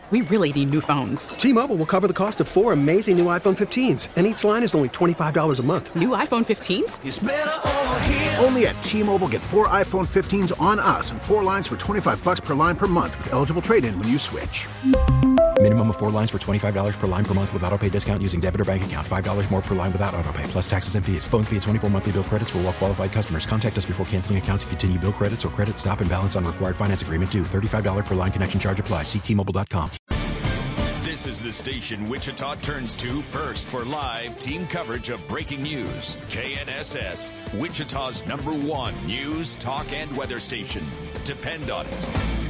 We really need new phones. T-Mobile will cover the cost of 4 amazing new iPhone 15s, and each line is only $25 a month. New iPhone 15s? It's better over here. Only at T-Mobile, get 4 iPhone 15s on us and 4 lines for $25 per line per month with eligible trade-in when you switch. Minimum of 4 lines for $25 per line per month with autopay discount using debit or bank account. $5 more per line without autopay, plus taxes and fees. Phone fee at 24 monthly bill credits for well-qualified customers. Contact us before canceling account to continue bill credits or credit stop and balance on required finance agreement due. $35 per line connection charge applies. See T-Mobile.com. This is the station Wichita turns to first for live team coverage of breaking news. KNSS, Wichita's #1 news, talk, and weather station. Depend on it.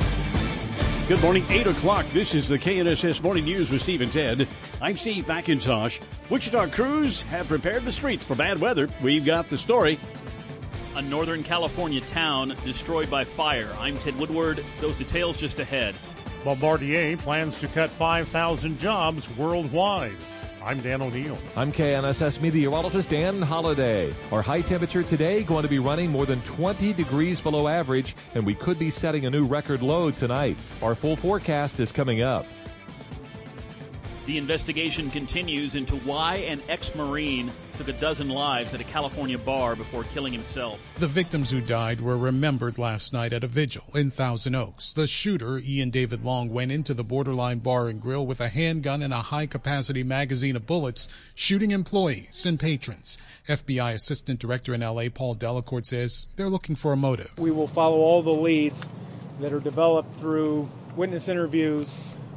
Good morning, 8 o'clock. This is the KNSS Morning News with Steve and Ted. I'm Steve McIntosh. Wichita crews have prepared the streets for bad weather. We've got the story. A Northern California town destroyed by fire. I'm Ted Woodward. Those details just ahead. Bombardier plans to cut 5,000 jobs worldwide. I'm Dan O'Neill. I'm KNSS meteorologist Dan Holliday. Our high temperature today going to be running more than 20 degrees below average, and we could be setting a new record low tonight. Our full forecast is coming up. The investigation continues into why an ex-Marine took a dozen lives at a California bar before killing himself. The victims who died were remembered last night at a vigil in Thousand Oaks. The shooter, Ian David Long, went into the Borderline Bar and Grill with a handgun and a high-capacity magazine of bullets, shooting employees and patrons. FBI Assistant Director in L.A., Paul Delacourt, says they're looking for a motive. We will follow all the leads that are developed through witness interviews,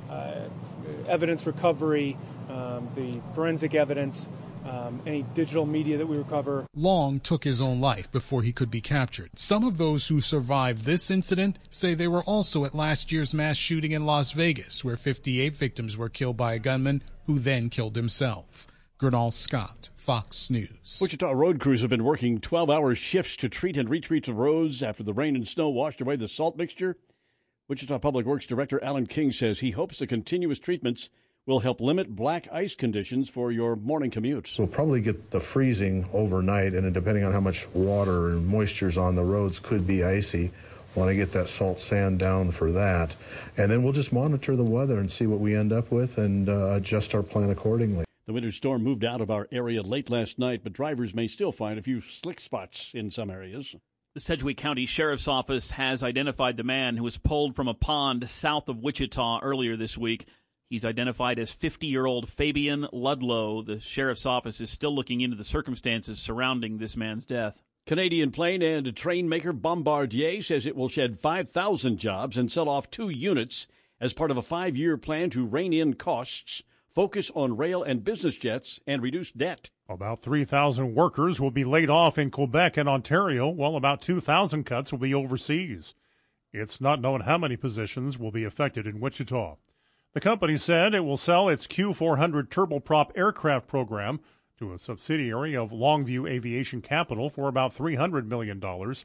evidence recovery, the forensic evidence, any digital media that we recover. Long took his own life before he could be captured. Some of those who survived this incident say they were also at last year's mass shooting in Las Vegas, where 58 victims were killed by a gunman who then killed himself. Gernal Scott, Fox News. Wichita road crews have been working 12-hour shifts to treat and retreat the roads after the rain and snow washed away the salt mixture. Wichita Public Works Director Alan King says he hopes the continuous treatments will help limit black ice conditions for your morning commutes. We'll probably get the freezing overnight, and depending on how much water and moisture's on the roads, could be icy. Want to get that salt sand down for that. And then we'll just monitor the weather and see what we end up with and adjust our plan accordingly. The winter storm moved out of our area late last night, but drivers may still find a few slick spots in some areas. The Sedgwick County Sheriff's Office has identified the man who was pulled from a pond south of Wichita earlier this week. He's identified as 50-year-old Fabian Ludlow. The Sheriff's Office is still looking into the circumstances surrounding this man's death. Canadian plane and train maker Bombardier says it will shed 5,000 jobs and sell off 2 units as part of a 5-year plan to rein in costs, focus on rail and business jets, and reduce debt. About 3,000 workers will be laid off in Quebec and Ontario, while about 2,000 cuts will be overseas. It's not known how many positions will be affected in Wichita. The company said it will sell its Q400 turboprop aircraft program to a subsidiary of Longview Aviation Capital for about $300 million,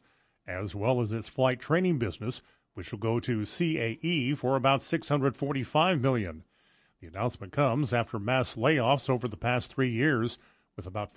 as well as its flight training business, which will go to CAE for about $645 million. The announcement comes after mass layoffs over the past 3 years, with about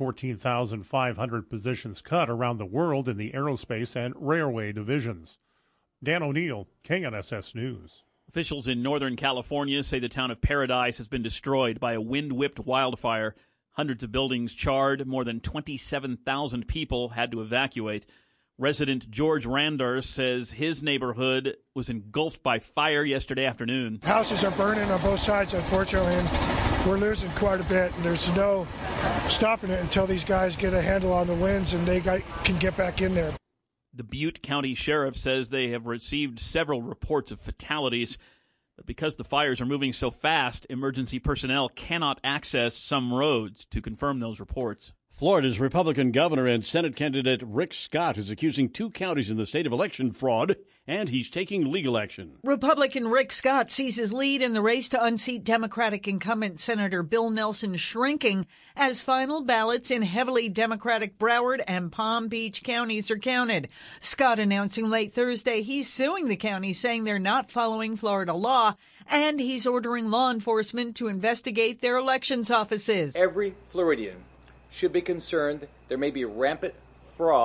14,500 positions cut around the world in the aerospace and railway divisions. Dan O'Neill, KNSS News. Officials in Northern California say the town of Paradise has been destroyed by a wind-whipped wildfire. Hundreds of buildings charred. More than 27,000 people had to evacuate. Resident George Randar says his neighborhood was engulfed by fire yesterday afternoon. Houses are burning on both sides, unfortunately, and we're losing quite a bit, and there's no stopping it until these guys get a handle on the winds and they can get back in there. The Butte County Sheriff says they have received several reports of fatalities, but because the fires are moving so fast, emergency personnel cannot access some roads to confirm those reports. Florida's Republican governor and Senate candidate Rick Scott is accusing 2 counties in the state of election fraud, and he's taking legal action. Republican Rick Scott sees his lead in the race to unseat Democratic incumbent Senator Bill Nelson shrinking as final ballots in heavily Democratic Broward and Palm Beach counties are counted. Scott announcing late Thursday he's suing the counties, saying they're not following Florida law, and he's ordering law enforcement to investigate their elections offices. Every Floridian should be concerned there may be rampant fraud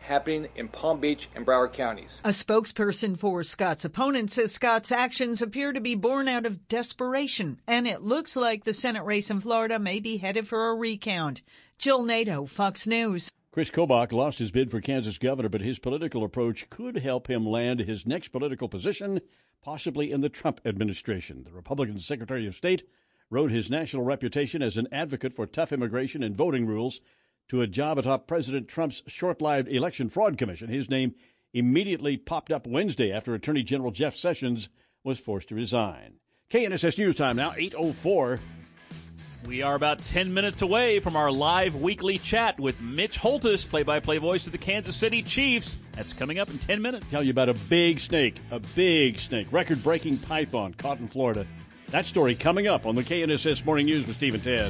happening in Palm Beach and Broward counties. A spokesperson for Scott's opponent says Scott's actions appear to be born out of desperation, and it looks like the Senate race in Florida may be headed for a recount. Jill Nato, Fox News. Chris Kobach lost his bid for Kansas governor, but his political approach could help him land his next political position, possibly in the Trump administration. The Republican Secretary of State rode his national reputation as an advocate for tough immigration and voting rules to a job atop President Trump's short-lived election fraud commission. His name immediately popped up Wednesday after Attorney General Jeff Sessions was forced to resign. KNSS News Time now, 8:04. We are about 10 minutes away from our live weekly chat with Mitch Holthus, play-by-play voice of the Kansas City Chiefs. That's coming up in 10 minutes. Tell you about a big snake, record-breaking python caught in Florida. That story coming up on the KNSS Morning News with Steve and Ted.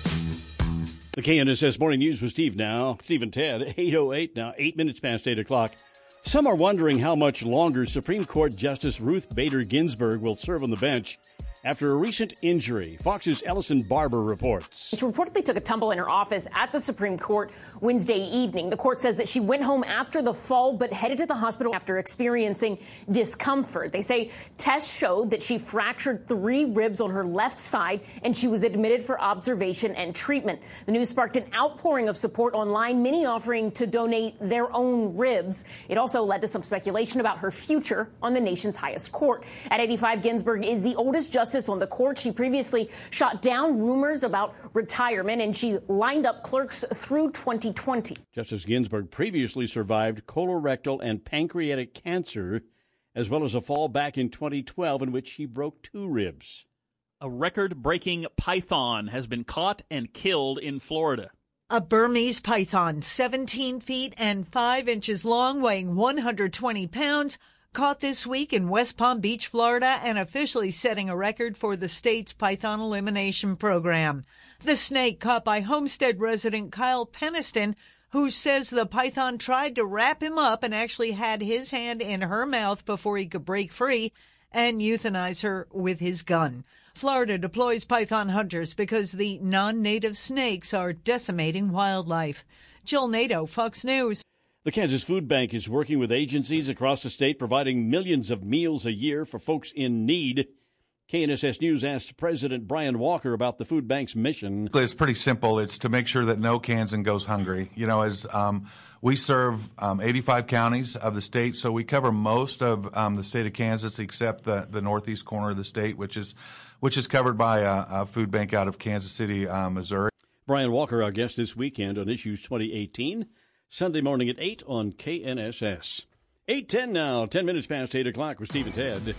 The KNSS Morning News with Steve and Ted, 8:08 now, 8 minutes past 8 o'clock. Some are wondering how much longer Supreme Court Justice Ruth Bader Ginsburg will serve on the bench after a recent injury. Fox's Ellison Barber reports. She reportedly took a tumble in her office at the Supreme Court Wednesday evening. The court says that she went home after the fall but headed to the hospital after experiencing discomfort. They say tests showed that she fractured 3 ribs on her left side and she was admitted for observation and treatment. The news sparked an outpouring of support online, many offering to donate their own ribs. It also led to some speculation about her future on the nation's highest court. At 85, Ginsburg is the oldest justice on the court. She previously shot down rumors about retirement, and she lined up clerks through 2020. Justice Ginsburg previously survived colorectal and pancreatic cancer, as well as a fall back in 2012 in which she broke 2 ribs. A record-breaking python has been caught and killed in Florida. A Burmese python, 17 feet and 5 inches long, weighing 120 pounds, caught this week in West Palm Beach, Florida, and officially setting a record for the state's python elimination program. The snake caught by Homestead resident Kyle Peniston, who says the python tried to wrap him up and actually had his hand in her mouth before he could break free and euthanize her with his gun. Florida deploys python hunters because the non-native snakes are decimating wildlife. Jill Nato, Fox News. The Kansas Food Bank is working with agencies across the state, providing millions of meals a year for folks in need. KNSS News asked President Brian Walker about the food bank's mission. It's pretty simple. It's to make sure that no Kansan goes hungry. You know, as we serve 85 counties of the state, so we cover most of the state of Kansas except the northeast corner of the state, which is covered by a food bank out of Kansas City, Missouri. Brian Walker, our guest this weekend on Issues 2018. Sunday morning at 8 on KNSS. 8:10 now, 10 minutes past 8 o'clock with Steve and Ted.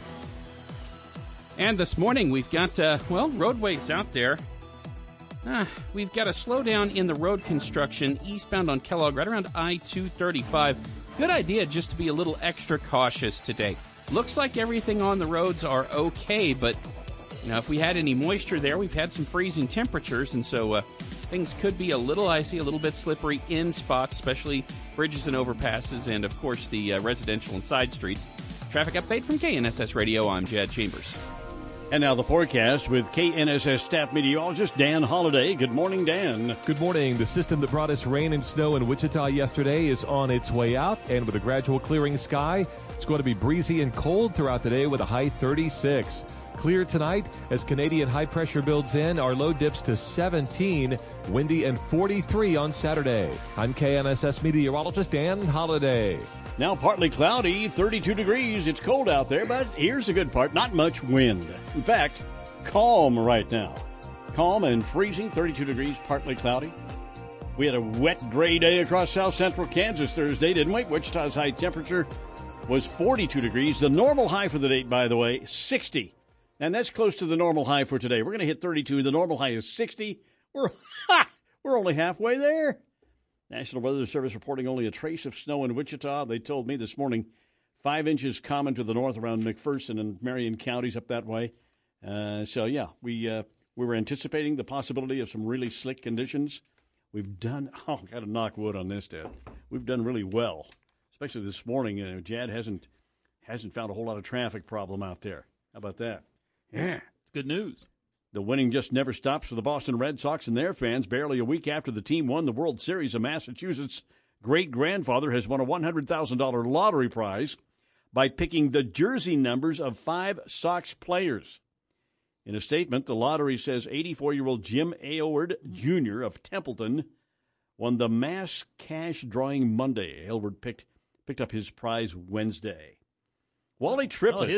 And this morning we've got, roadways out there. We've got a slowdown in the road construction eastbound on Kellogg, right around I-235. Good idea just to be a little extra cautious today. Looks like everything on the roads are okay, but if we had any moisture there, we've had some freezing temperatures, and so things could be a little icy, a little bit slippery in spots, especially bridges and overpasses, and, of course, the residential and side streets. Traffic update from KNSS Radio. I'm Jad Chambers. And now the forecast with KNSS staff meteorologist Dan Holliday. Good morning, Dan. Good morning. The system that brought us rain and snow in Wichita yesterday is on its way out, and with a gradual clearing sky, it's going to be breezy and cold throughout the day with a high 36. Clear tonight as Canadian high pressure builds in. Our low dips to 17, windy and 43 on Saturday. I'm KNSS meteorologist Dan Holliday. Now partly cloudy, 32 degrees. It's cold out there, but here's the good part. Not much wind. In fact, calm right now. Calm and freezing, 32 degrees, partly cloudy. We had a wet, gray day across south central Kansas Thursday, didn't we? Wichita's high temperature was 42 degrees. The normal high for the day, by the way, 60. And that's close to the normal high for today. We're going to hit 32. The normal high is 60. We're only halfway there. National Weather Service reporting only a trace of snow in Wichita. They told me this morning 5 inches common to the north around McPherson and Marion counties up that way. We were anticipating the possibility of some really slick conditions. We've done, got to knock wood on this, Dad. We've done really well, especially this morning. Jad hasn't found a whole lot of traffic problem out there. How about that? Yeah, good news. The winning just never stops for the Boston Red Sox and their fans. Barely a week after the team won the World Series, a Massachusetts great-grandfather has won a $100,000 lottery prize by picking the jersey numbers of 5 Sox players. In a statement, the lottery says 84-year-old Jim Aylward Jr. of Templeton won the mass cash drawing Monday. Aylward picked up his prize Wednesday. Wally Triplett.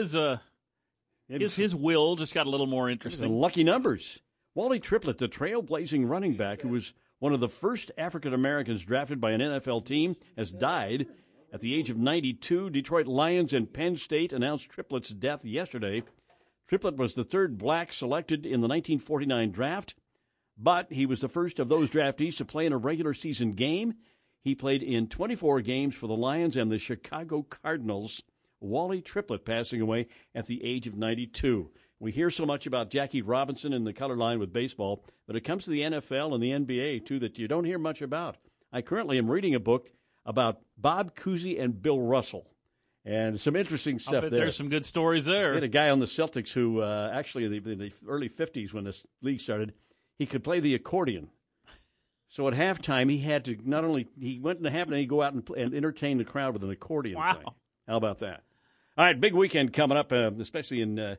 His will just got a little more interesting. The lucky numbers. Wally Triplett, the trailblazing running back who was one of the first African Americans drafted by an NFL team, has died at the age of 92. Detroit Lions and Penn State announced Triplett's death yesterday. Triplett was the third black selected in the 1949 draft, but he was the first of those draftees to play in a regular season game. He played in 24 games for the Lions and the Chicago Cardinals. Wally Triplett passing away at the age of 92. We hear so much about Jackie Robinson and the color line with baseball, but it comes to the NFL and the NBA, too, that you don't hear much about. I currently am reading a book about Bob Cousy and Bill Russell. And some interesting stuff there. There's some good stories there. We had a guy on the Celtics who, actually, in the early 50s when this league started, he could play the accordion. So at halftime, he had to he went in the half and he'd go out and entertain the crowd with an accordion thing. How about that? All right, big weekend coming up, especially in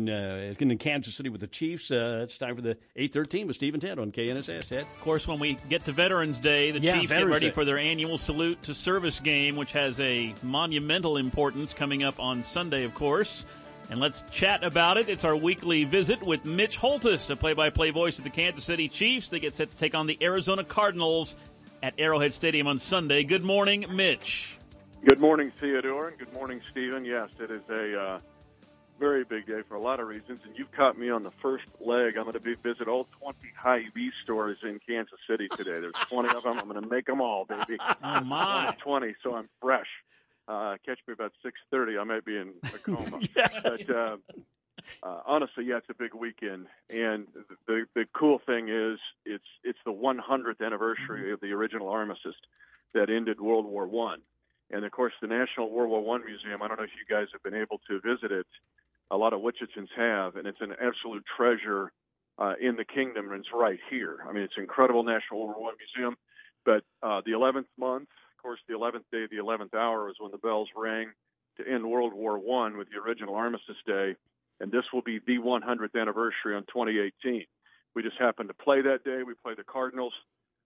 Kansas City with the Chiefs. It's time for the 8:13 with Steve and Ted on KNSS. Ted? Of course, when we get to Veterans Day, the Chiefs get ready for their annual Salute to Service game, which has a monumental importance coming up on Sunday, of course. And let's chat about it. It's our weekly visit with Mitch Holthus, a play-by-play voice of the Kansas City Chiefs. They get set to take on the Arizona Cardinals at Arrowhead Stadium on Sunday. Good morning, Mitch. Good morning, Theodore, and good morning, Stephen. Yes, it is a very big day for a lot of reasons, and you've caught me on the first leg. I'm going to visit all 20 Hy-Vee stores in Kansas City today. There's 20 of them. I'm going to make them all, baby. Oh, my. 20, so I'm fresh. Catch me about 6:30. I might be in a coma. But honestly, yeah, it's a big weekend, and the cool thing is it's the 100th anniversary of the original armistice that ended World War I. And, of course, the National World War I Museum, I don't know if you guys have been able to visit it. A lot of Wichitans have, and it's an absolute treasure in the kingdom, and it's right here. I mean, it's an incredible National World War I Museum. But the 11th month, of course, the 11th day, the 11th hour is when the bells rang to end World War I with the original Armistice Day. And this will be the 100th anniversary on 2018. We just happened to play that day. We played the Cardinals.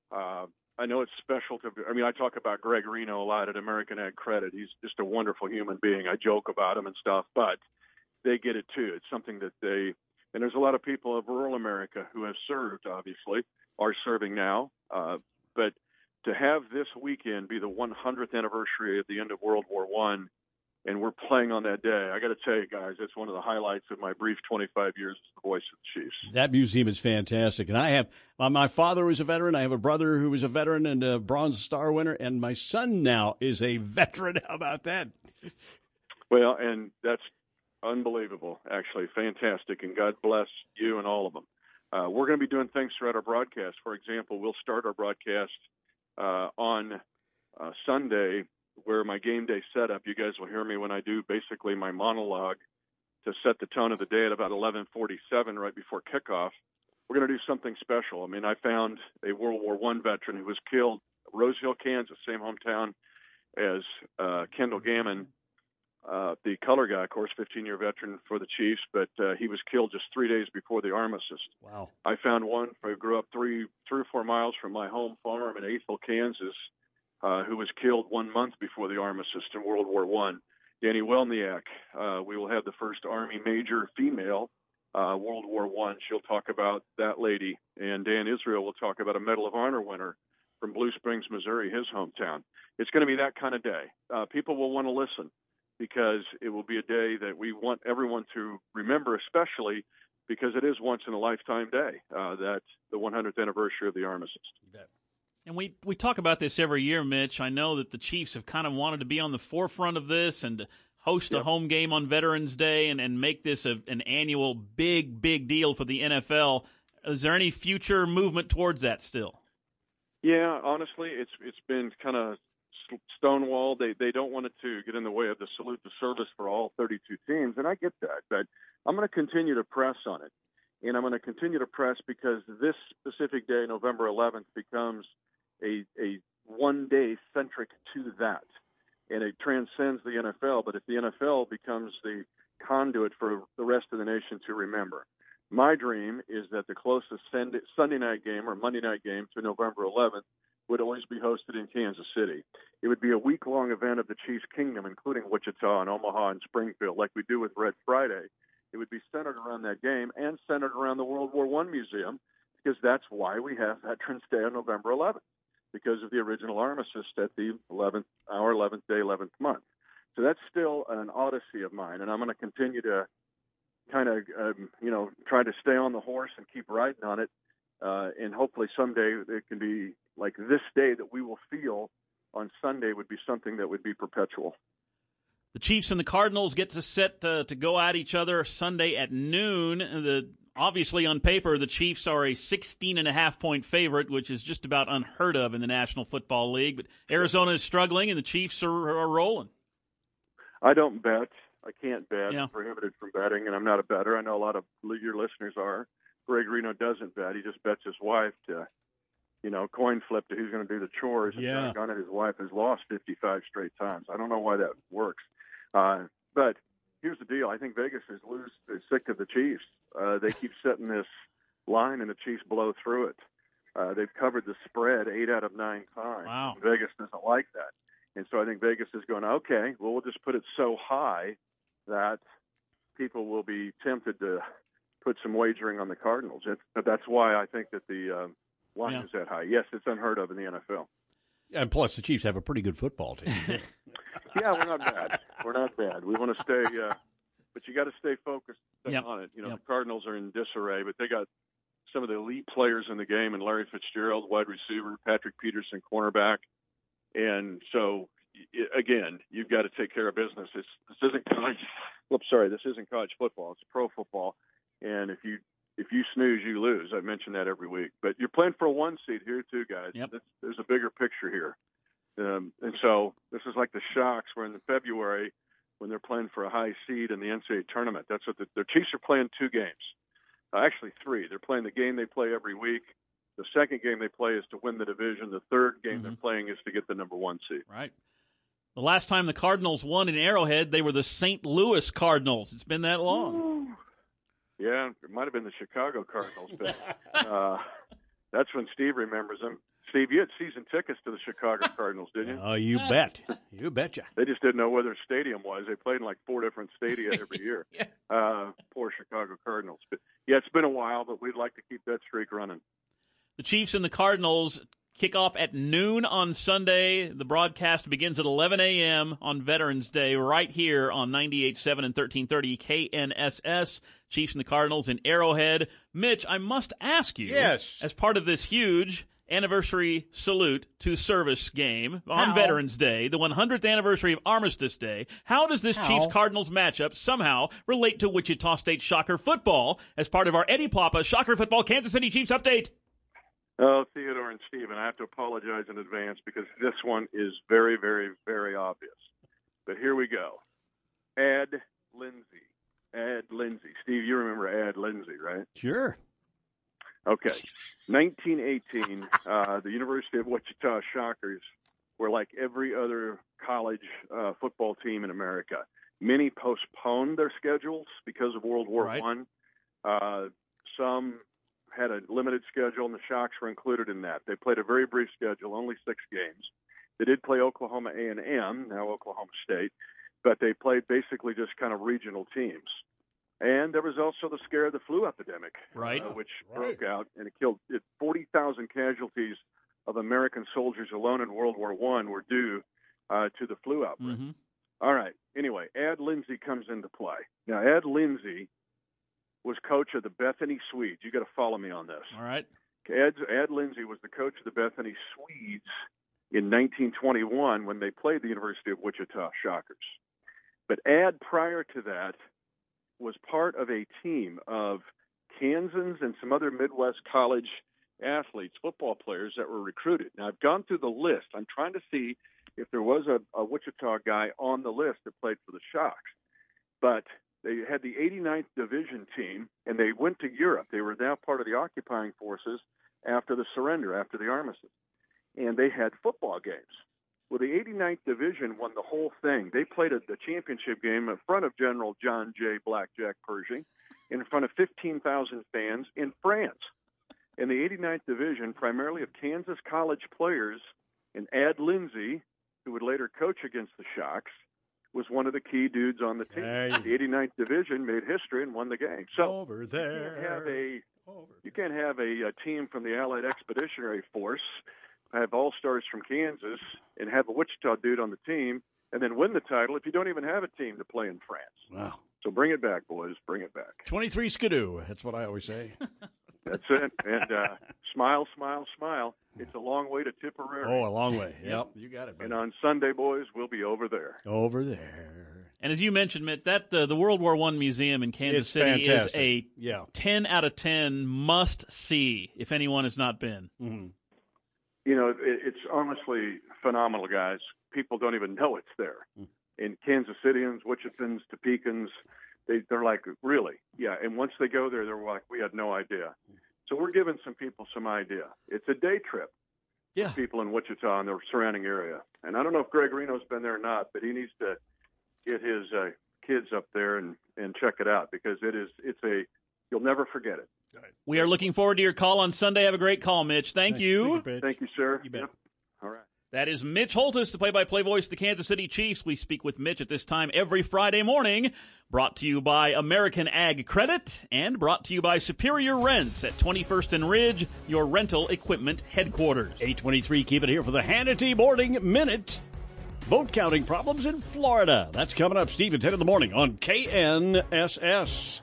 I know it's special I talk about Greg Reno a lot at American Ag Credit. He's just a wonderful human being. I joke about him and stuff, but they get it too. It's something that and there's a lot of people of rural America who have served, obviously, are serving now. But to have this weekend be the 100th anniversary of the end of World War I, and we're playing on that day, I got to tell you guys, it's one of the highlights of my brief 25 years as the voice of the Chiefs. That museum is fantastic. And I have my father was a veteran. I have a brother who was a veteran and a Bronze Star winner. And my son now is a veteran. How about that? Well, and that's unbelievable, actually. Fantastic. And God bless you and all of them. We're going to be doing things throughout our broadcast. For example, we'll start our broadcast on Sunday where my game day setup, you guys will hear me when I do basically my monologue to set the tone of the day at about 11:47 right before kickoff. We're going to do something special. I mean, I found a World War I veteran who was killed, Rose Hill, Kansas, same hometown as Kendall Gammon, the color guy, of course, 15-year veteran for the Chiefs, but he was killed just 3 days before the armistice. Wow. I found one who grew up three or 4 miles from my home farm in Athol, Kansas, who was killed 1 month before the armistice in World War I. Danny Welniak. We will have the first Army major female, World War I. She'll talk about that lady. And Dan Israel will talk about a Medal of Honor winner from Blue Springs, Missouri, his hometown. It's going to be that kind of day. People will want to listen because it will be a day that we want everyone to remember, especially because it is once-in-a-lifetime day, that's the 100th anniversary of the armistice. And we talk about this every year, Mitch. I know that the Chiefs have kind of wanted to be on the forefront of this and to host a home game on Veterans Day and make this an annual big deal for the NFL. Is there any future movement towards that still? Yeah, honestly, it's been kind of stonewalled. They don't want it to get in the way of the salute to service for all 32 teams, and I get that. But I'm going to continue to press on it. And I'm going to continue to press because this specific day, November 11th, becomes a one day centric to that. And it transcends the NFL, but if the NFL becomes the conduit for the rest of the nation to remember. My dream is that the closest Sunday night game or Monday night game to November 11th would always be hosted in Kansas City. It would be a week-long event of the Chiefs' Kingdom, including Wichita and Omaha and Springfield, like we do with Red Friday. It would be centered around that game and centered around the World War I Museum, because that's why we have Veterans Day on November 11th, because of the original armistice at the 11th hour, 11th day, 11th month. So that's still an odyssey of mine, and I'm going to continue to kind of, try to stay on the horse and keep riding on it, and hopefully someday it can be like this day that we will feel on Sunday would be something that would be perpetual. The Chiefs and the Cardinals get to set to go at each other Sunday at noon. Obviously, on paper, the Chiefs are a 16.5-point favorite, which is just about unheard of in the National Football League. But Arizona is struggling, and the Chiefs are rolling. I don't bet. I can't bet. I'm prohibited from betting, and I'm not a bettor. I know a lot of your listeners are. Greg Reno doesn't bet. He just bets his wife to, coin flip to who's going to do the chores. Yeah. And his wife has lost 55 straight times. I don't know why that works. But here's the deal. I think Vegas is sick of the Chiefs. They keep setting this line, and the Chiefs blow through it. They've covered the spread 8 out of 9 times. Wow. Vegas doesn't like that. And so I think Vegas is going, okay, well, we'll just put it so high that people will be tempted to put some wagering on the Cardinals. But that's why I think that the line is that high. Yes, it's unheard of in the NFL. And plus, the Chiefs have a pretty good football team. Yeah, we're not bad. We're not bad. We want to stay, but you got to stay focused on it. The Cardinals are in disarray, but they got some of the elite players in the game, and Larry Fitzgerald, wide receiver, Patrick Peterson, cornerback. And so, again, you've got to take care of business. This isn't college football. It's pro football. And if you snooze, you lose. I mention that every week. But you're playing for a 1 seed here too, guys. Yep. There's a bigger picture here. And so this is like the Sharks were in February when they're playing for a high seed in the NCAA tournament. That's what the Chiefs are playing 2 games. Actually 3. They're playing the game they play every week. The second game they play is to win the division. The third game they're playing is to get the number 1 seed. Right. The last time the Cardinals won in Arrowhead, they were the St. Louis Cardinals. It's been that long. Ooh. Yeah, it might have been the Chicago Cardinals, but that's when Steve remembers them. Steve, you had season tickets to the Chicago Cardinals, didn't you? Oh, you bet. You betcha. They just didn't know where their stadium was. They played in like 4 different stadia every year. Poor Chicago Cardinals. But yeah, it's been a while, but we'd like to keep that streak running. The Chiefs and the Cardinals kick off at noon on Sunday. The broadcast begins at 11 a.m. on Veterans Day right here on 98.7 and 1330 KNSS. Chiefs and the Cardinals in Arrowhead. Mitch, I must ask you, as part of this huge anniversary salute to service game on Veterans Day, the 100th anniversary of Armistice Day, how does this Chiefs-Cardinals matchup somehow relate to Wichita State Shocker football as part of our Eddie Plapa Shocker Football Kansas City Chiefs update? Oh, Theodore and Steven, I have to apologize in advance because this one is very, very, very obvious. But here we go. Ad Lindsey. Steve, you remember Ad Lindsey, right? Sure. Okay. 1918, the University of Wichita Shockers were like every other college football team in America. Many postponed their schedules because of World War I. Some had a limited schedule, and the Shocks were included in that. They played a very brief schedule, only 6 games. They did play Oklahoma A&M, now Oklahoma State, but they played basically just kind of regional teams. And there was also the scare of the flu epidemic, which broke out, and it killed 40,000 casualties of American soldiers alone in World War I were due to the flu outbreak. All right. Anyway, Ad Lindsey comes into play. Now, Ad Lindsey was coach of the Bethany Swedes. You got to follow me on this. All right. Ad Lindsey was the coach of the Bethany Swedes in 1921 when they played the University of Wichita Shockers. But Ad, prior to that, was part of a team of Kansans and some other Midwest college athletes, football players that were recruited. Now, I've gone through the list. I'm trying to see if there was a Wichita guy on the list that played for the Shocks. But they had the 89th Division team, and they went to Europe. They were now part of the occupying forces after the surrender, after the armistice. and they had football games. Well, the 89th Division won the whole thing. They played the championship game in front of General John J. Blackjack Pershing, in front of 15,000 fans in France. And the 89th Division, primarily of Kansas college players, and Ad Lindsey, who would later coach against the Shocks, was one of the key dudes on the team. The 89th Division made history and won the game. So over there, you can't have a team from the Allied Expeditionary Force, have all-stars from Kansas, and have a Wichita dude on the team, and then win the title if you don't even have a team to play in France. Wow. So bring it back, boys. Bring it back. 23 Skidoo. That's what I always say. That's it. And smile, smile, smile. It's a long way to Tipperary. Oh, a long way. Yep, you got it, buddy. And on Sunday, boys, we'll be over there. Over there. And as you mentioned, Mitt, that the World War I Museum in Kansas City fantastic. is a 10 out of 10 must-see if anyone has not been. Mm-hmm. You know, it's honestly phenomenal, guys. People don't even know it's there. And Kansas Cityans, Wichitans, Topekans, they're like, really? Yeah. And once they go there, they're like, we had no idea. So we're giving some people some idea. It's a day trip for people in Wichita and the surrounding area. And I don't know if Greg Reno's been there or not, but he needs to get his kids up there and check it out, because you'll never forget it. We are looking forward to your call on Sunday. Have a great call, Mitch. Thank you. Thank you, sir. You bet. Yep. All right. That is Mitch Holtis, the play-by-play voice of the Kansas City Chiefs. We speak with Mitch at this time every Friday morning. Brought to you by American Ag Credit and brought to you by Superior Rents at 21st and Ridge, your rental equipment headquarters. 8:23, keep it here for the Hannity Morning Minute. Vote counting problems in Florida. That's coming up, Steve, at 10 in the morning on KNSS.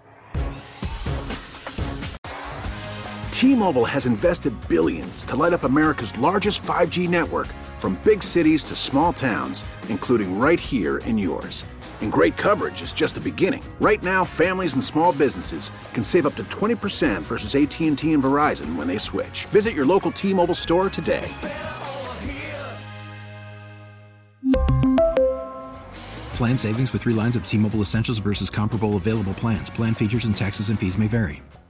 T-Mobile has invested billions to light up America's largest 5G network, from big cities to small towns, including right here in yours. And great coverage is just the beginning. Right now, families and small businesses can save up to 20% versus AT&T and Verizon when they switch. Visit your local T-Mobile store today. Plan savings with 3 lines of T-Mobile Essentials versus comparable available plans. Plan features and taxes and fees may vary.